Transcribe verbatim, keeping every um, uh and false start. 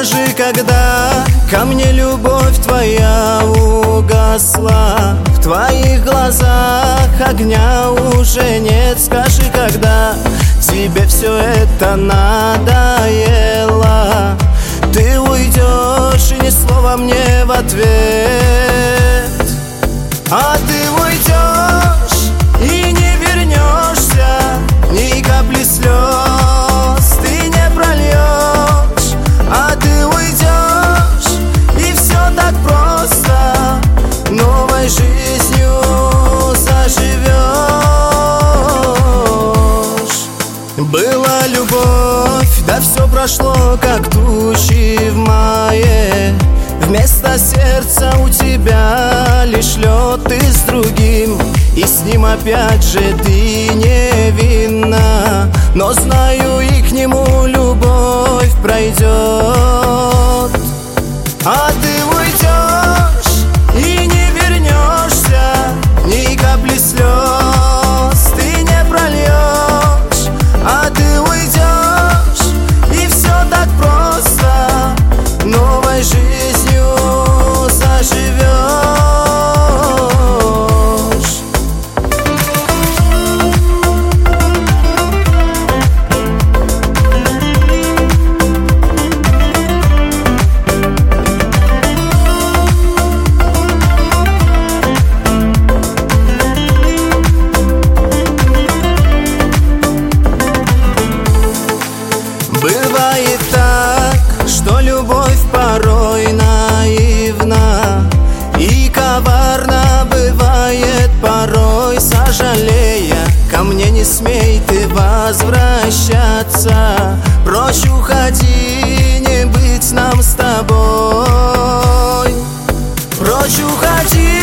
скажи, когда ко мне любовь твоя угасла? В твоих глазах огня уже нет. Скажи, когда тебе все это надоело? Ты уйдешь и ни слова мне в ответ. А ты уйдешь и не вернешься, ни капли слез ты не прольешь. А ты уйдешь, и все так просто новой жизнью заживешь. Была любовь, да все прошло, как тучи в мае. Вместо сердца у тебя лишь лед, ты с другим, и с ним опять же ты невинна. Но знаю, и к нему любовь пройдет. А ты уйдешь и не вернешься, ни капли слез ты не прольешь. А ты уйдешь, и все так просто новой жизнью заживешь. Бывает так, что любовь порой наивна и коварна бывает порой. Сожалея, ко мне не смей ты возвращаться. Прочь уходи, не быть нам с тобой. Прочь уходи.